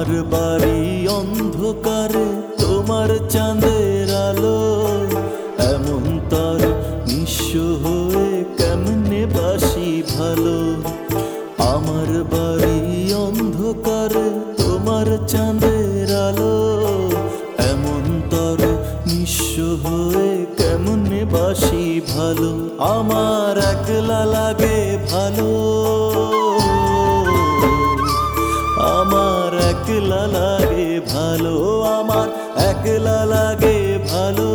আমার বাড়ি অন্ধকারে তোমার চাঁদের আলো, এমন তার নিঃস্ব হয়ে কেমনে বাসি ভালো। আমার বাড়ি অন্ধকারে তোমার চাঁদের আলো, এমন তার নিঃস্ব হয়ে কেমনে বাসি ভালো। আমার একলা লাগে ভালো, আমার একলা লাগে ভালো, আমার একলা লাগে ভালো,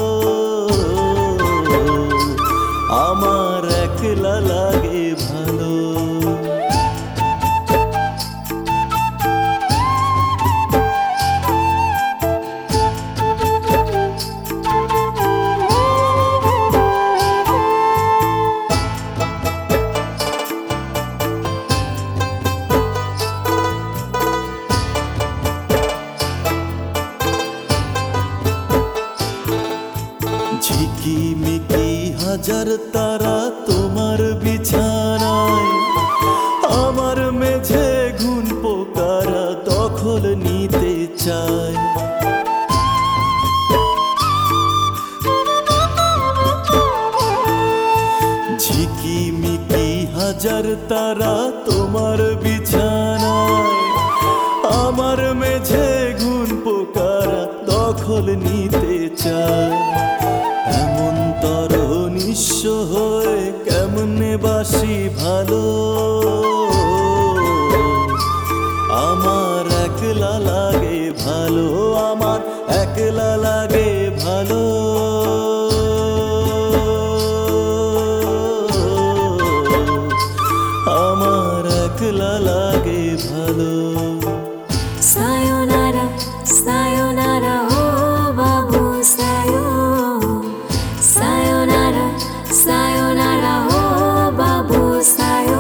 আমার একলা লাগে ভালো। ঝিকিমিকি হাজার তারা তোমার বিছানায়, আমার মেঝে ঘুন পোকারা দখল নিতে চায়। ঝিকিমিকি হাজার তারা তোমার বিছানায়, আমার মেঝে ঘুন পোকারা দখল নিতে চায়। এমন তর নিঃস্ব হয়ে কেমনে বাসি ভালো, আমার একলা লাগে ভালো, আমার একলা লাগে ভালো, আমার একলা লাগে ভালো। Sayonara, sayonara, oh babu, sayonara, sayonara, oh babu, sayo.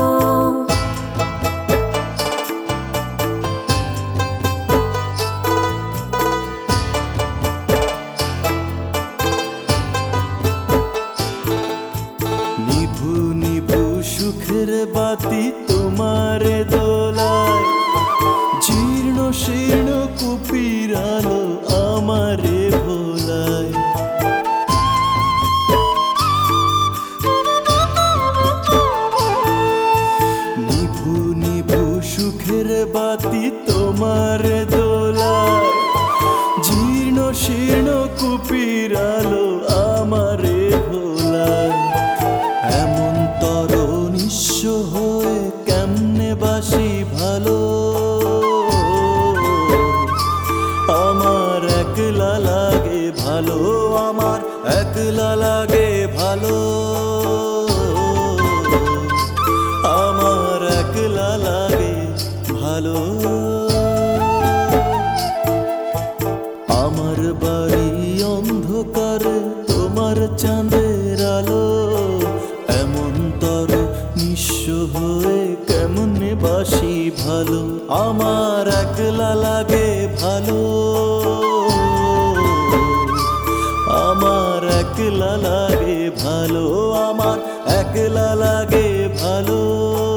নিভু নিভু সুখের বাতি তোমারে দোলায়, জীর্ণ শীর্ণ কুপির আলো আমারে ভোলায়। নিভু নিভু সুখের বাতি তোমারে দোলায়, জীর্ণ শীর্ণ কুপির আলো আমারে ভোলায়। এমন তর নিঃস্ব হয়ে কেমনে বাসি ভালো, আমার একলা লাগে ভালো, আমার একলা লাগে ভালো, আমার একলা লাগে ভালো। আমার বাড়ি অন্ধকারে তোমার চাঁদের আলো, এমন তর নিঃস্ব হয়ে কেমনে বাসি ভালো। আমার একলা লাগে ভালো, আমার একলা লাগে ভালো, আমার একলা লাগে ভালো।